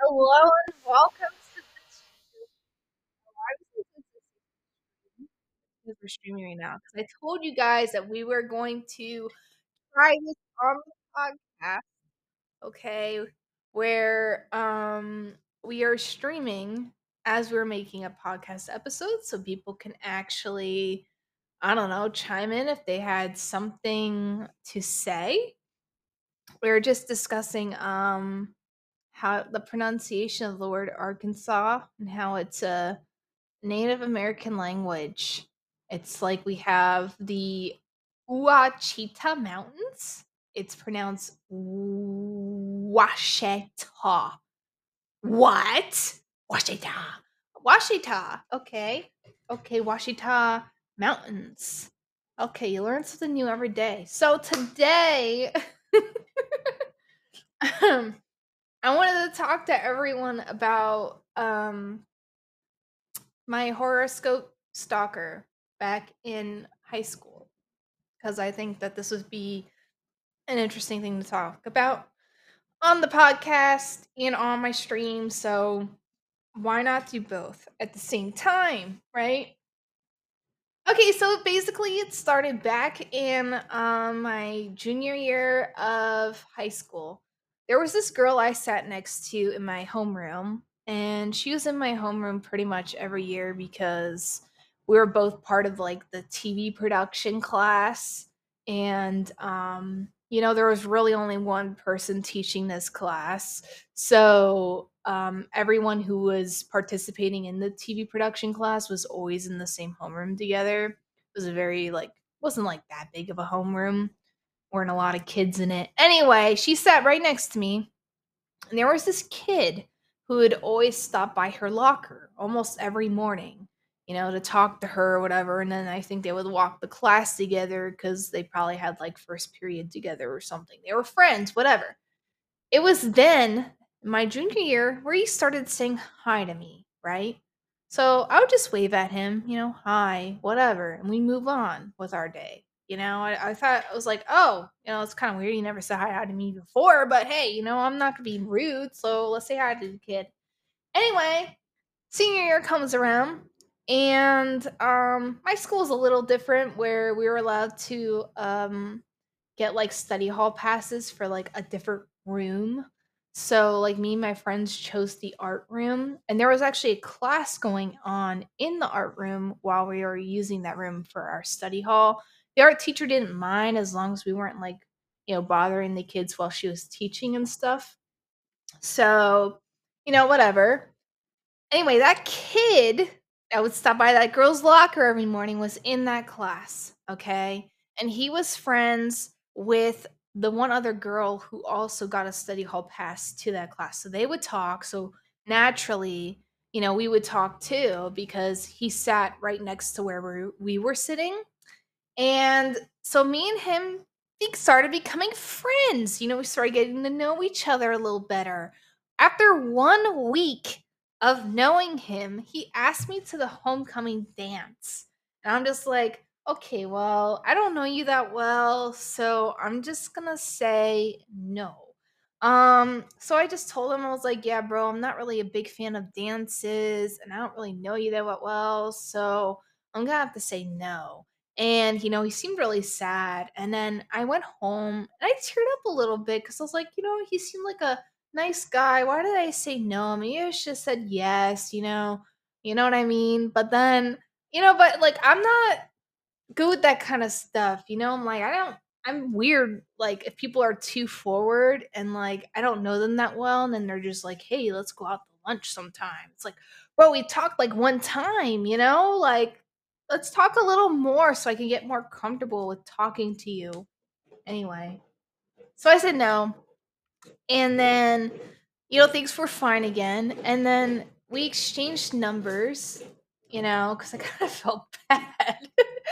Hello and welcome to the stream. I was thinking because we're streaming right now because I told you guys that we were going to try this on the podcast, okay? Where we are streaming as we're making a podcast episode so people can actually, I don't know, chime in if they had something to say. We were just discussing how the pronunciation of the word Arkansas and how it's a Native American language. It's like we have the Ouachita Mountains. It's pronounced Washita. What? Washita. Washita. Okay. Okay, Washita Mountains. Okay, you learn something new every day. So today, I wanted to talk to everyone about my horoscope stalker back in high school because I think that this would be an interesting thing to talk about on the podcast and on my stream. So why not do both at the same time, right? Okay, so basically it started back in my junior year of high school. There was this girl I sat next to in my homeroom, and she was in my homeroom pretty much every year because we were both part of like the TV production class. And there was really only one person teaching this class. So everyone who was participating in the TV production class was always in the same homeroom together. It was a very like wasn't like that big of a homeroom. Weren't a lot of kids in it. Anyway, she sat right next to me, and there was this kid who would always stop by her locker almost every morning, to talk to her or whatever. And then I think they would walk the class together because they probably had like first period together or something. They were friends, whatever. It was then, my junior year, where he started saying hi to me, right? So I would just wave at him, hi, whatever, and we move on with our day. I thought, I was like, oh, it's kind of weird. You never said hi to me before, but hey, I'm not going to be rude. So let's say hi to the kid. Anyway, senior year comes around, and my school is a little different where we were allowed to get like study hall passes for like a different room. So like me and my friends chose the art room, and there was actually a class going on in the art room while we were using that room for our study hall. The art teacher didn't mind as long as we weren't like, bothering the kids while she was teaching and stuff. So, whatever. Anyway, that kid that would stop by that girl's locker every morning was in that class, okay? And he was friends with the one other girl who also got a study hall pass to that class. So they would talk. So naturally, we would talk too because he sat right next to where we were sitting. And so me and him started becoming friends. We started getting to know each other a little better. After 1 week of knowing him, he asked me to the homecoming dance. And I'm just like, okay, well, I don't know you that well, so I'm just gonna say no. So I just told him, I was like, yeah, bro, I'm not really a big fan of dances, and I don't really know you that well, so I'm gonna have to say no. And, he seemed really sad. And then I went home and I teared up a little bit because I was like, he seemed like a nice guy. Why did I say no? Maybe I should have said yes, You know what I mean? But then, but like I'm not good with that kind of stuff. I'm like, I'm weird. Like if people are too forward and like I don't know them that well, and then they're just like, hey, let's go out to lunch sometime. It's like, bro, we talked like one time, like let's talk a little more so I can get more comfortable with talking to you. Anyway, so I said no. And then, things were fine again. And then we exchanged numbers, because I kind of felt bad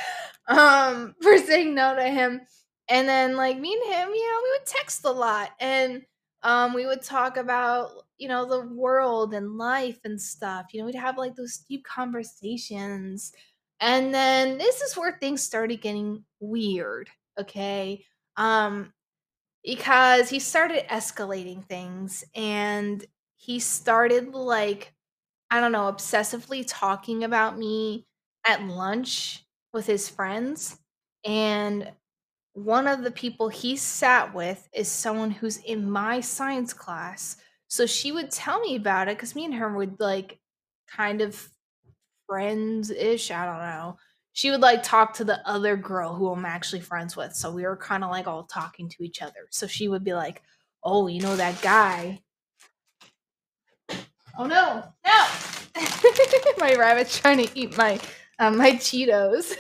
for saying no to him. And then, like, me and him, we would text a lot. And we would talk about, the world and life and stuff. We'd have like those deep conversations. And then this is where things started getting weird. Okay. Um, because he started escalating things, and he started, like, I don't know, obsessively talking about me at lunch with his friends, and one of the people he sat with is someone who's in my science class. So she would tell me about it because me and her would, like, kind of friends-ish, I don't know. She would, like, talk to the other girl who I'm actually friends with, so we were kinda, like, all talking to each other. So she would be like, "Oh, you know that guy." Oh, no. No! My rabbit's trying to eat my Cheetos.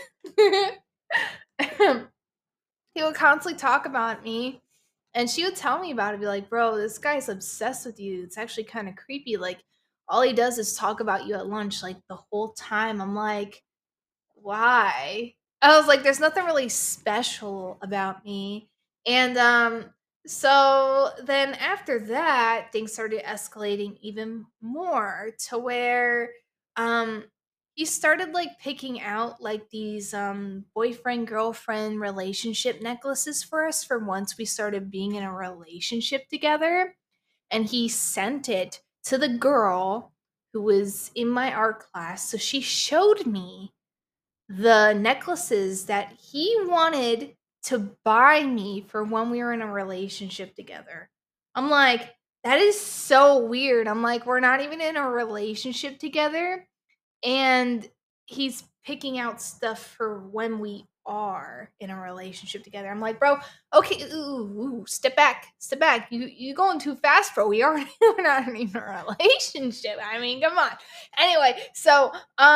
He would constantly talk about me, and she would tell me about it, be like, "Bro, this guy's obsessed with you. It's actually kinda creepy, like, all he does is talk about you at lunch, like, the whole time." I'm like, "Why?" I was like, "There's nothing really special about me." And, so then after that, things started escalating even more to where, um, he started, like, picking out, like, these, boyfriend-girlfriend relationship necklaces for us for once we started being in a relationship together, and he sent it to the girl who was in my art class, so she showed me the necklaces that he wanted to buy me for when we were in a relationship together. I'm like, "That is so weird." I'm like, "We're not even in a relationship together, and he's picking out stuff for when we are in a relationship together." I'm like, "Bro, okay, ooh, step back, step back. You going too fast, bro. We aren't we're not even in a relationship. I mean, come on." Anyway, so,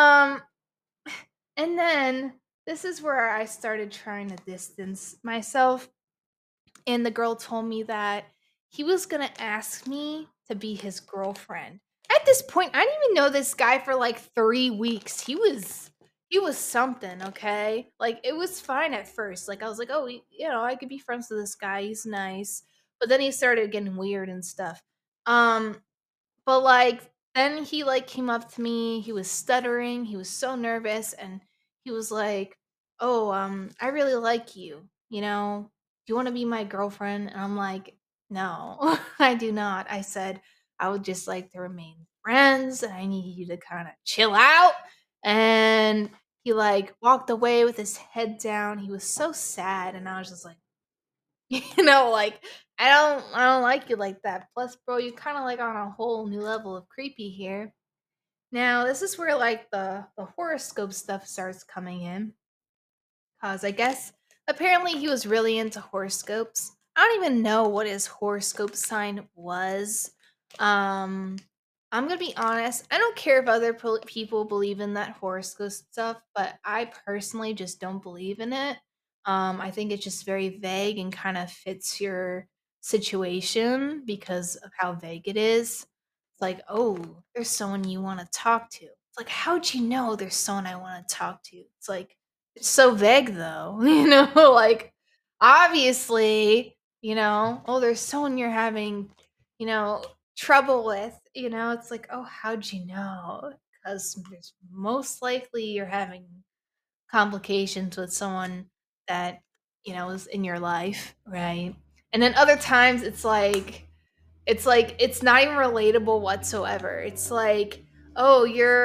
and then this is where I started trying to distance myself. And the girl told me that he was gonna ask me to be his girlfriend. At this point, I didn't even know this guy for like 3 weeks. He was something, okay? Like it was fine at first. Like I was like, oh, I could be friends with this guy. He's nice. But then he started getting weird and stuff. Um, but, like, then he, like, came up to me, he was stuttering, he was so nervous, and he was like, "Oh, I really like you, you know? Do you wanna be my girlfriend?" And I'm like, "No, I do not." I said, "I would just like to remain friends, and I need you to kinda chill out." And he, like, walked away with his head down, he was so sad, and I was just like, like, I don't like you like that. Plus, bro, you kinda, like, on a whole new level of creepy here. Now, this is where, like, the horoscope stuff starts coming in. Cause I guess apparently he was really into horoscopes. I don't even know what his horoscope sign was. Um, I'm gonna be honest, I don't care if other people believe in that horoscope stuff, but I personally just don't believe in it. I think it's just very vague and kind of fits your situation because of how vague it is. It's like, oh, there's someone you want to talk to. It's like, how'd you know there's someone I want to talk to? It's like, it's so vague though, like, obviously, "Oh, there's someone you're having, you know, trouble with," it's like, "Oh, how'd you know?" Because there's most likely you're having complications with someone that, is in your life, right? And then other times it's like it's not even relatable whatsoever. It's like, "Oh,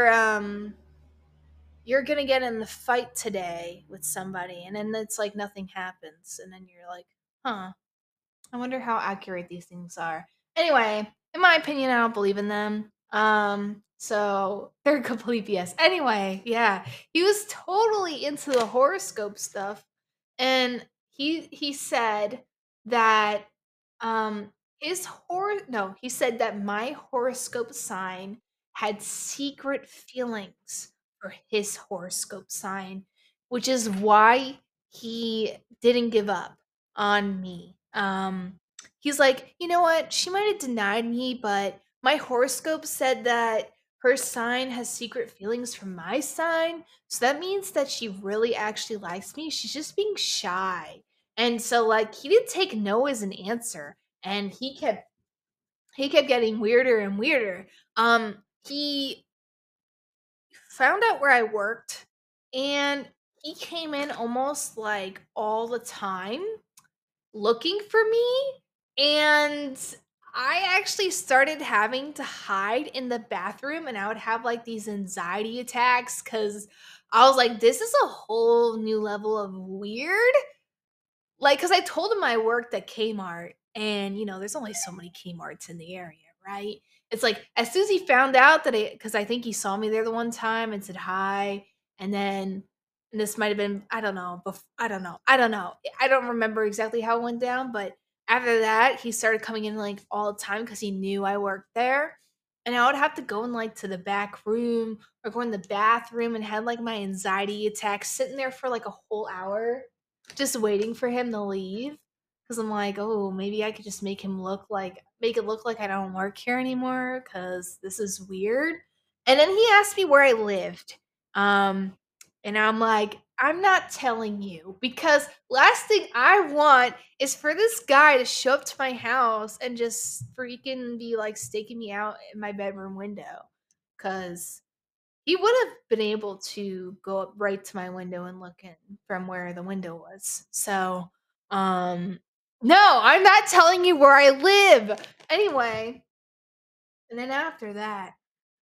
you're gonna get in the fight today with somebody," and then it's like nothing happens, and then you're like, huh, I wonder how accurate these things are. Anyway, in my opinion, I don't believe in them. So they're complete BS. Anyway, yeah, he was totally into the horoscope stuff, and he said that his no, he said that my horoscope sign had secret feelings for his horoscope sign, which is why he didn't give up on me. He's like, "You know what? She might have denied me, but my horoscope said that her sign has secret feelings for my sign. So that means that she really actually likes me. She's just being shy." And so like he didn't take no as an answer, and he kept getting weirder and weirder. He found out where I worked, and he came in almost like all the time looking for me, and I actually started having to hide in the bathroom and I would have like these anxiety attacks because I was like, this is a whole new level of weird. Like, cause I told him I worked at Kmart and, there's only so many Kmarts in the area, right? It's like, as soon as he found out that cause I think he saw me there the one time and said hi, and then and this might have been, I don't know, I don't know. I don't remember exactly how it went down, but after that, he started coming in, like, all the time because he knew I worked there, and I would have to go in, like, to the back room or go in the bathroom and had, like, my anxiety attacks sitting there for, like, a whole hour just waiting for him to leave, because 'cause I'm like, "Oh, maybe I could just make it look like I don't work here anymore, cause this is weird." And then he asked me where I lived, um, and I'm like, "I'm not telling you, because last thing I want is for this guy to show up to my house and just freaking be, like, staking me out in my bedroom window, cause he would have been able to go up right to my window and look in from where the window was. So, um, no, I'm not telling you where I live. Anyway, and then after that,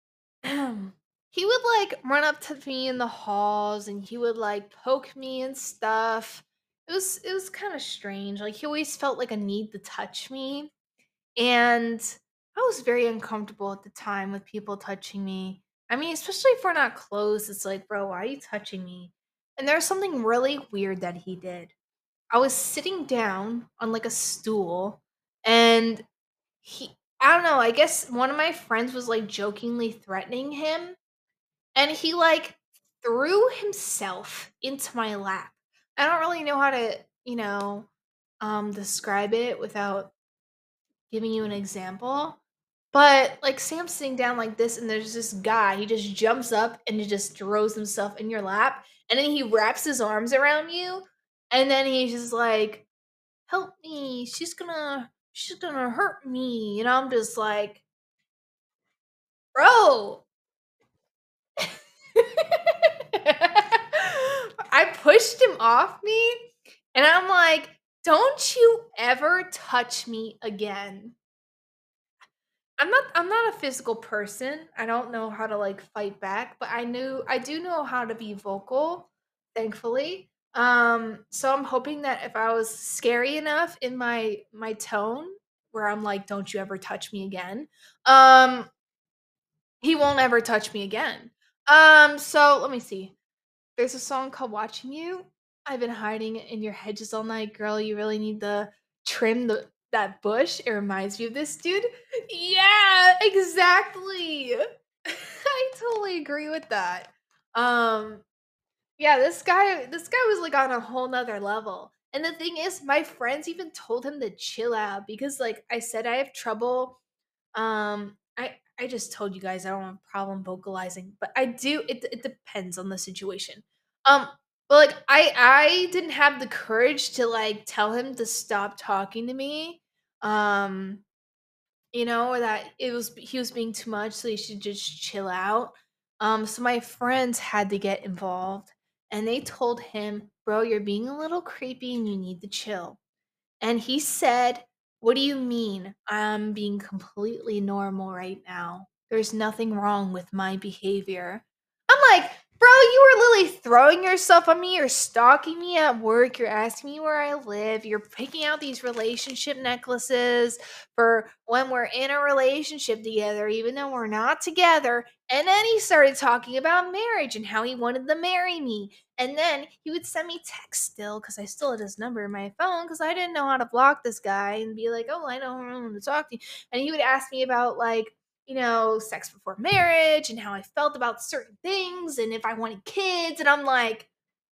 he would like run up to me in the halls and he would like poke me and stuff. It was kind of strange. Like he always felt like a need to touch me. And I was very uncomfortable at the time with people touching me. I mean, especially if we're not close, it's like, bro, why are you touching me? And there's something really weird that he did. I was sitting down on like a stool and I don't know, I guess one of my friends was like jokingly threatening him and he like threw himself into my lap. I don't really know how to, describe it without giving you an example. But like Sam's sitting down like this, and there's this guy. He just jumps up and he just throws himself in your lap, and then he wraps his arms around you, and then he's just like, "Help me! She's gonna hurt me." And I'm just like, "Bro." I pushed him off me, and I'm like, "Don't you ever touch me again." I'm not a physical person. I don't know how to like fight back, but I do know how to be vocal, thankfully. So I'm hoping that if I was scary enough in my tone where I'm like, "Don't you ever touch me again," um, he won't ever touch me again. So let me see. There's a song called "Watching You." I've been hiding in your hedges all night, girl. You really need to trim that bush. It reminds me of this dude. Yeah, exactly. I totally agree with that. Um, yeah, this guy was like on a whole nother level. And the thing is, my friends even told him to chill out because like I said, I have trouble I just told you guys I don't have a problem vocalizing, but I do it depends on the situation. Um, but like I didn't have the courage to like tell him to stop talking to me. Um, or that he was being too much, so he should just chill out. So my friends had to get involved and they told him, "Bro, you're being a little creepy and you need to chill." And he said, "What do you mean? I'm being completely normal right now. There's nothing wrong with my behavior." I'm like, "Bro, you were literally throwing yourself on me. You're stalking me at work. You're asking me where I live. You're picking out these relationship necklaces for when we're in a relationship together, even though we're not together." And then he started talking about marriage and how he wanted to marry me. And then he would send me texts still because I still had his number in my phone because I didn't know how to block this guy and be like, "Oh, I don't want to talk to you." And he would ask me about like, sex before marriage and how I felt about certain things and if I wanted kids. And I'm like,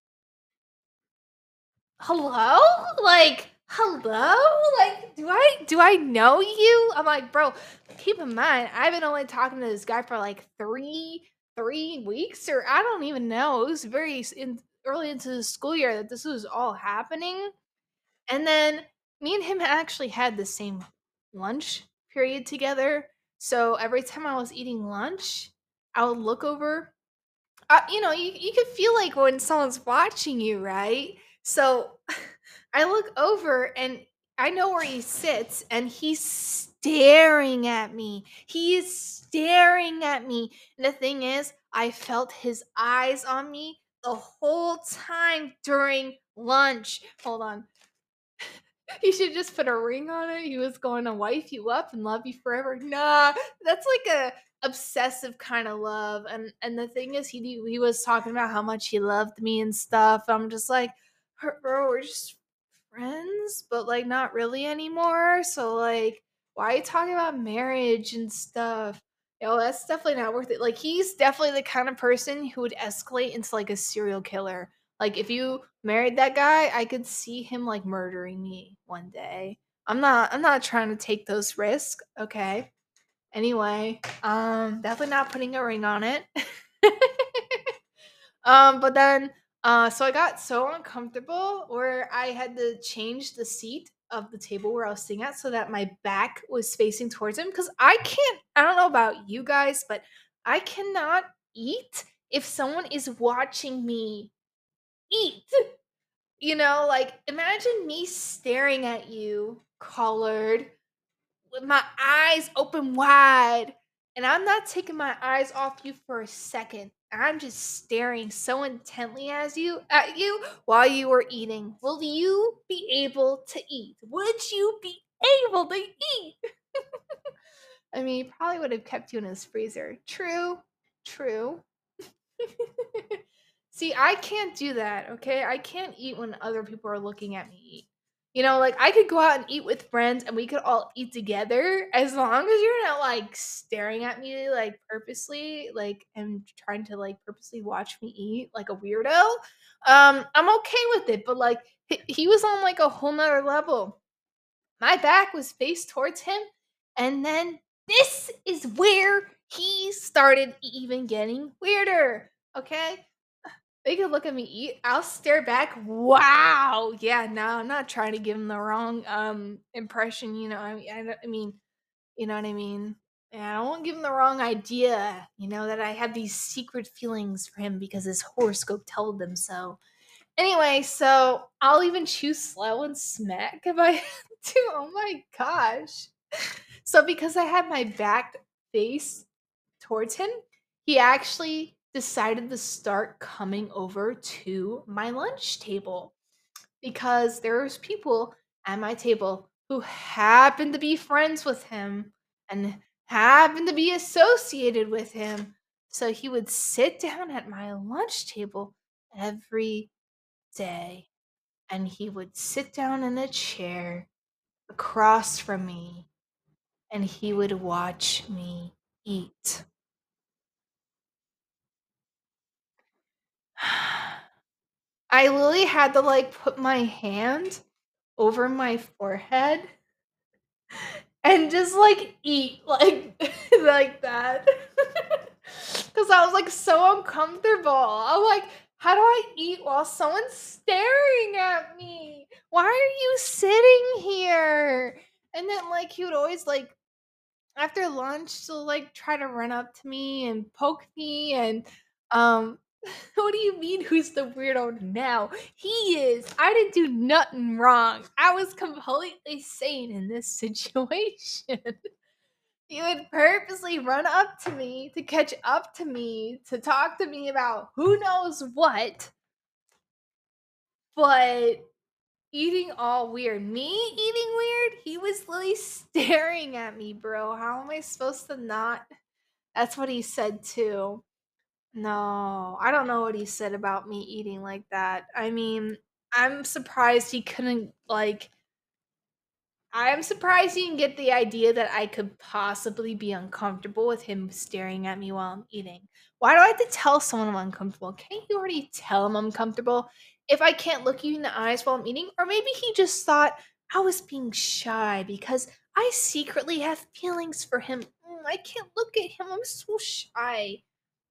"Hello? Like, hello? Like, do I know you?" I'm like, "Bro, keep in mind, I've been only talking to this guy for like three weeks, or I don't even know. It was early into the school year that this was all happening." And then me and him actually had the same lunch period together. So every time I was eating lunch, I would look over. You could feel like when someone's watching you, right? So I look over and I know where he sits, and he's staring at me. He is staring at me. And the thing is, I felt his eyes on me the whole time during lunch. Hold on. You should just put a ring on it. He was going to wife you up and love you forever. Nah, that's like a obsessive kind of love. And the thing is, he was talking about how much he loved me and stuff. I'm just like, bro, we're just friends, but like not really anymore. So like, why are you talking about marriage and stuff? That's definitely not worth it. Like, he's definitely the kind of person who would escalate into like a serial killer. Like, if you married that guy, I could see him like murdering me one day. I'm not trying to take those risks, okay? Anyway, definitely not putting a ring on it. But then, so I got so uncomfortable where I had to change the seat of the table where I was sitting at so that my back was facing towards him. Because I don't know about you guys, but I cannot eat if someone is watching me eat. Like, imagine me staring at you, Collard, with my eyes open wide, and I'm not taking my eyes off you for a second. I'm just staring so intently at you while you were eating. Will you be able to eat? Would you be able to eat? I mean, he probably would have kept you in his freezer. True, true. See, I can't do that, okay? I can't eat when other people are looking at me eat. Like, I could go out and eat with friends and we could all eat together as long as you're not like staring at me like purposely, like, and trying to like purposely watch me eat like a weirdo. I'm okay with it, but like he was on like a whole nother level. My back was faced towards him, and then this is where he started even getting weirder. Okay? They could look at me eat. I'll stare back. Wow. Yeah, no, I'm not trying to give him the wrong impression, I mean, you know what I mean? Yeah, I don't want to give him the wrong idea, that I have these secret feelings for him because his horoscope told them so. Anyway, so I'll even choose slow and smack if I have to. Oh my gosh. So because I had my back face towards him, he actually decided to start coming over to my lunch table because there was people at my table who happened to be friends with him and happened to be associated with him. So he would sit down at my lunch table every day, and he would sit down in a chair across from me and he would watch me eat. I literally had to like put my hand over my forehead and just like eat like like that. Cuz I was like so uncomfortable. I'm like, how do I eat while someone's staring at me? Why are you sitting here? And then like he would always like after lunch she'll like try to run up to me and poke me and um what do you mean who's the weirdo now? He is. I didn't do nothing wrong. I was completely sane in this situation. He would purposely run up to me to catch up to me to talk to me about who knows what, but eating all weird. Me eating weird? He was literally staring at me, bro. How am I supposed to not? That's what he said too. No, I don't know what he said about me eating like that. I mean, I'm surprised he couldn't like I'm surprised he didn't get the idea that I could possibly be uncomfortable with him staring at me while I'm eating. Why do I have to tell someone I'm uncomfortable? Can't you already tell I'm uncomfortable if I can't look you in the eyes while I'm eating? Or maybe he just thought I was being shy because I secretly have feelings for him. I can't look at him. I'm so shy.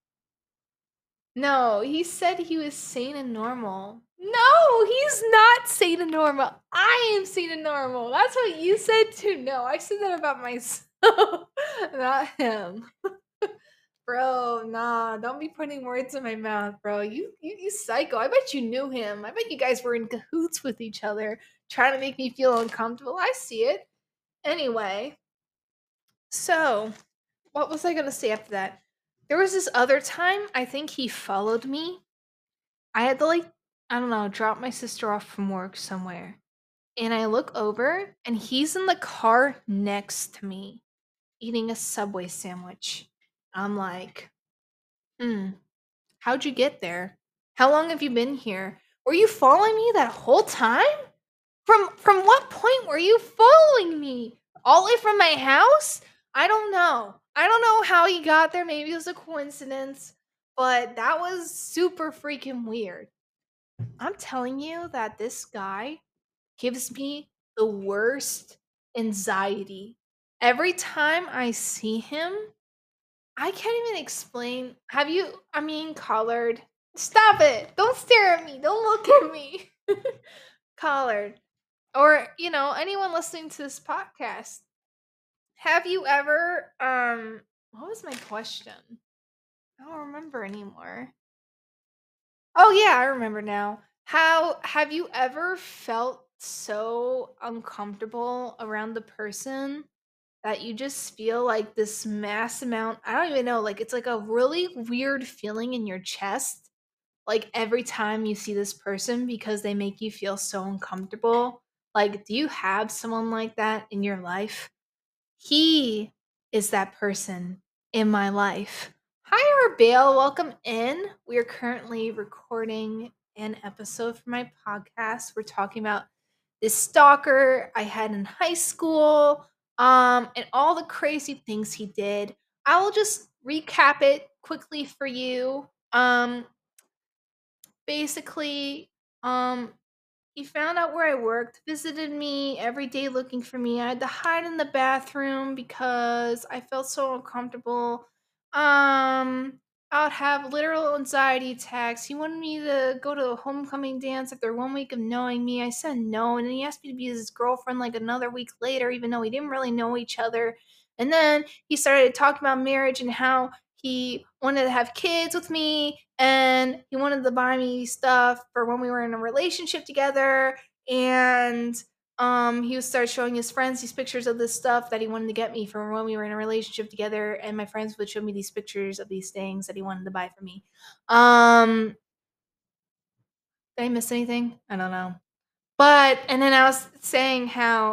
No, he said he was sane and normal. No, he's not sane and normal. I am sane and normal. That's what you said too. No, I said that about myself, not him. Bro, nah, don't be putting words in my mouth, bro. You psycho. I bet you knew him. I bet you guys were in cahoots with each other, trying to make me feel uncomfortable. I see it. Anyway, So, what was I gonna say after that? There was this other time, I think he followed me. I had to, like, I don't know, drop my sister off from work somewhere. And I look over and he's in the car next to me eating a Subway sandwich. I'm like, hmm, how'd you get there? How long have you been here? Were you following me that whole time? From what point were you following me? All the way from my house? I don't know. I don't know how he got there. Maybe it was a coincidence, but that was super freaking weird. I'm telling you that this guy gives me the worst anxiety. Every time I see him, I can't even explain. Have you, I mean, Collard, stop it. Don't stare at me. Don't look at me. Collard, or, anyone listening to this podcast, have you ever, what was my question? I don't remember anymore. Oh, yeah, I remember now. How have you ever felt so uncomfortable around the person that you just feel like this mass amount, I don't even know, like, it's like a really weird feeling in your chest, like, every time you see this person because they make you feel so uncomfortable? Like, do you have someone like that in your life? He is that person in my life. Hi, Arbale. Welcome in. We are currently recording an episode for my podcast. We're talking about this stalker I had in high school, and all the crazy things he did. I will just recap it quickly for you. Basically, um, he found out where I worked, visited me every day looking for me. I had to hide in the bathroom because I felt so uncomfortable. Um, I would have literal anxiety attacks. He wanted me to go to a homecoming dance after 1 week of knowing me. I said no, and then he asked me to be his girlfriend like another week later, even though we didn't really know each other. And then he started talking about marriage and how he wanted to have kids with me and he wanted to buy me stuff for when we were in a relationship together. And he would start showing his friends these pictures of this stuff that he wanted to get me from when we were in a relationship together, and my friends would show me these pictures of these things that he wanted to buy for me. Did I miss anything? I don't know. But and then I was saying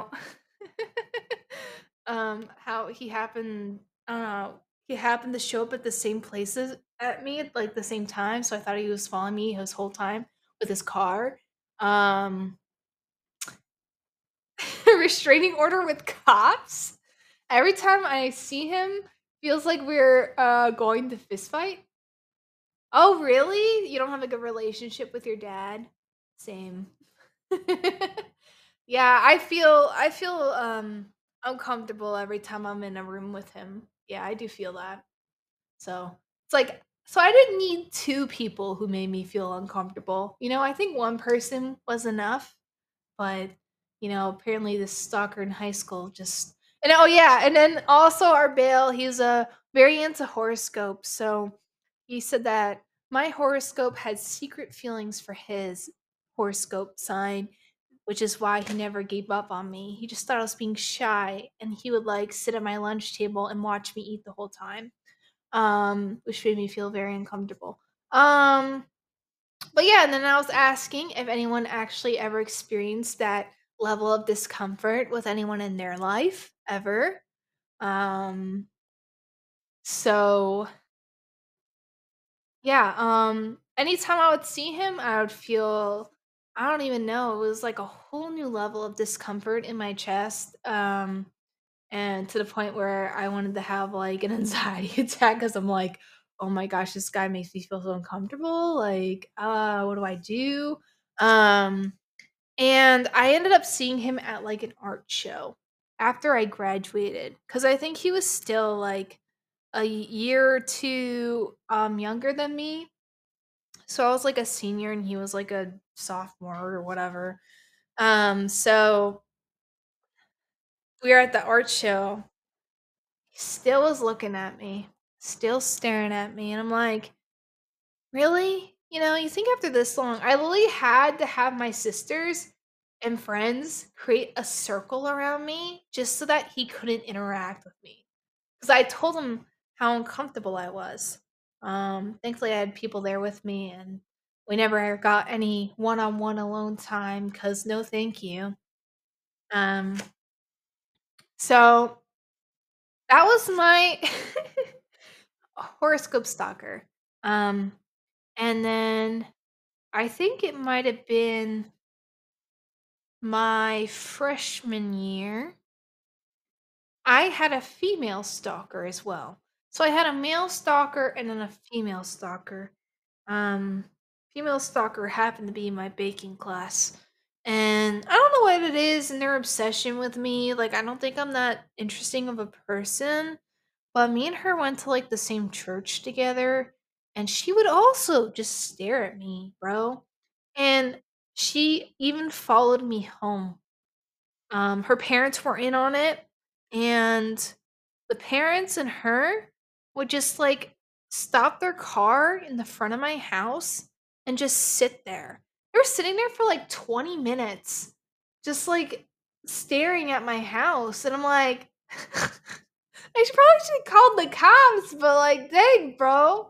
how he happened, I don't know, he happened to show up at the same places at me at, like, the same time, so I thought he was following me his whole time with his car. Um, restraining order with cops? Every time I see him, feels like we're, going to fist fight. Oh, really? You don't have a good relationship with your dad? Same. Yeah, I feel uncomfortable every time I'm in a room with him. Yeah, I do feel that. So, it's like, so I didn't need 2 people who made me feel uncomfortable. I think 1 person was enough, but, apparently this stalker in high school just, and oh yeah, and then also our bail, he's very into horoscopes. So he said that my horoscope had secret feelings for his horoscope sign, which is why he never gave up on me. He just thought I was being shy, and he would like sit at my lunch table and watch me eat the whole time, which made me feel very uncomfortable. Um, but yeah, and then I was asking if anyone actually ever experienced that level of discomfort with anyone in their life ever. Um, so yeah, anytime I would see him, I would feel, I don't even know, it was like a whole new level of discomfort in my chest. And to the point where I wanted to have like an anxiety attack because I'm like, oh my gosh, this guy makes me feel so uncomfortable. Like, what do I do? Um, and I ended up seeing him at like an art show after I graduated because I think he was still like a year or two younger than me. So I was like a senior and he was like a sophomore or whatever. So we were at the art show. He still was looking at me, still staring at me, and I'm like, "Really? You think after this long?" I literally had to have my sisters and friends create a circle around me just so that he couldn't interact with me. because I told him how uncomfortable I was. Thankfully, I had people there with me, and we never got any one-on-one alone time. Cause no thank you. Um, so that was my horoscope stalker. Um, and then I think it might have been my freshman year. I had a female stalker as well. So I had a male stalker and then a female stalker. Um, Female stalker happened to be in my baking class. And I don't know what it is in their obsession with me. Like, I don't think I'm that interesting of a person. But me and her went to like the same church together. And she would also just stare at me, bro. And she even followed me home. Her parents were in on it. And the parents and her would just, like, stop their car in the front of my house and just sit there. They were sitting there for, like, 20 minutes, just, like, staring at my house, and I'm like, I should called the cops, but, like, dang, bro.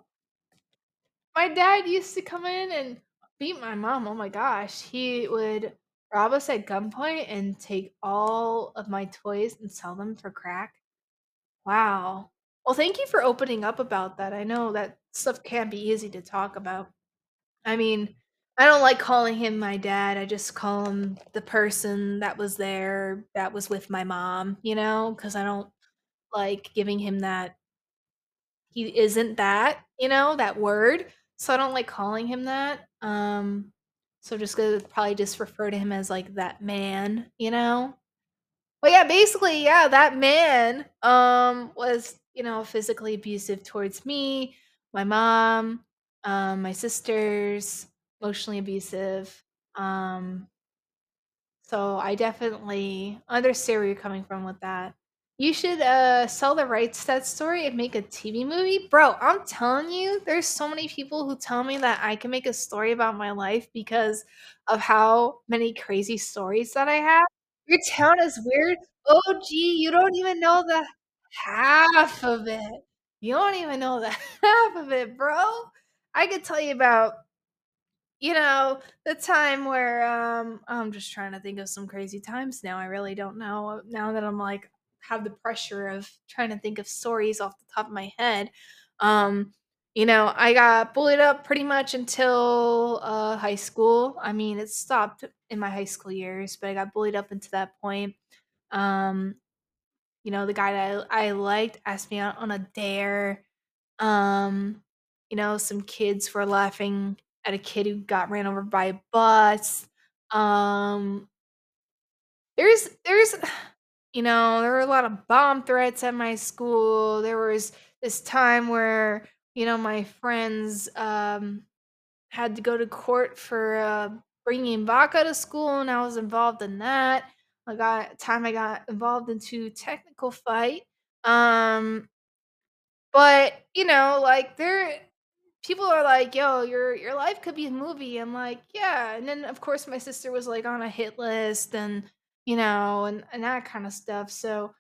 My dad used to come in and beat my mom, oh my gosh. He would rob us at gunpoint and take all of my toys and sell them for crack. Wow. Well, thank you for opening up about that. I know that stuff can be easy to talk about. I mean, I don't like calling him my dad. I just call him the person that was there that was with my mom, because I don't like giving him that he isn't that, that word. So I don't like calling him that. So just gonna probably just refer to him as like that man. Well, yeah, basically, yeah, that man, was, physically abusive towards me, my mom, my sisters, emotionally abusive. Um, so I definitely understand where you're coming from with that. You should sell the rights to that story and make a TV movie. Bro, I'm telling you, there's so many people who tell me that I can make a story about my life because of how many crazy stories that I have. Your town is weird. Oh, gee, you don't even know the half of it. You don't even know the half of it, bro. I could tell you about the time where, I'm just trying to think of some crazy times now. I really don't know now that I'm like have the pressure of trying to think of stories off the top of my head. Um, I got bullied up pretty much until high school. I mean, it stopped in my high school years, but I got bullied up into that point. Um, the guy that I liked asked me out on a dare. um, some kids were laughing at a kid who got ran over by a bus. Um, there's there were a lot of bomb threats at my school. There was this time where, my friends had to go to court for bringing vodka to school, and I was involved in that. I got involved into technical fight. Um, but, like, people are like, "Yo, your life could be a movie." I'm like, "Yeah." And then, of course, my sister was, like, on a hit list and, and that kinda stuff. So,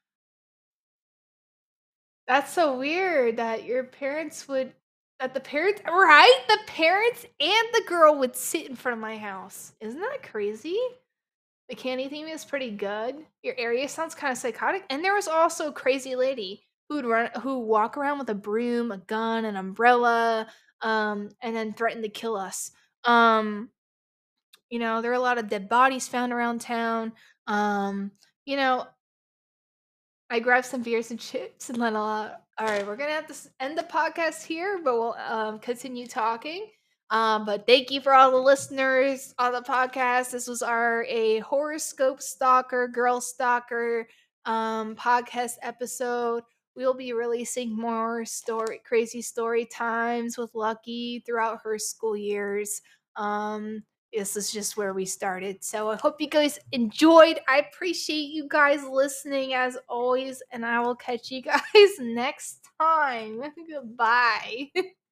that's so weird that your parents would that the parents right? The parents and the girl would sit in front of my house. Isn't that crazy? The candy theme is pretty good. Your area sounds kinda psychotic, and there was also a crazy lady who walk around with a broom, a gun, an umbrella, and then threaten to kill us. There are a lot of dead bodies found around town. Um, you know, I grabbed some beers and chips and then alright, we're gonna have to end the podcast here, but we'll continue talking. But thank you for all the listeners on the podcast. This was our a horoscope stalker, girl stalker podcast episode. We'll be releasing more crazy story times with Lucky throughout her school years. Um this is just where we started. So I hope you guys enjoyed. I appreciate you guys listening as always, and I will catch you guys next time. Goodbye.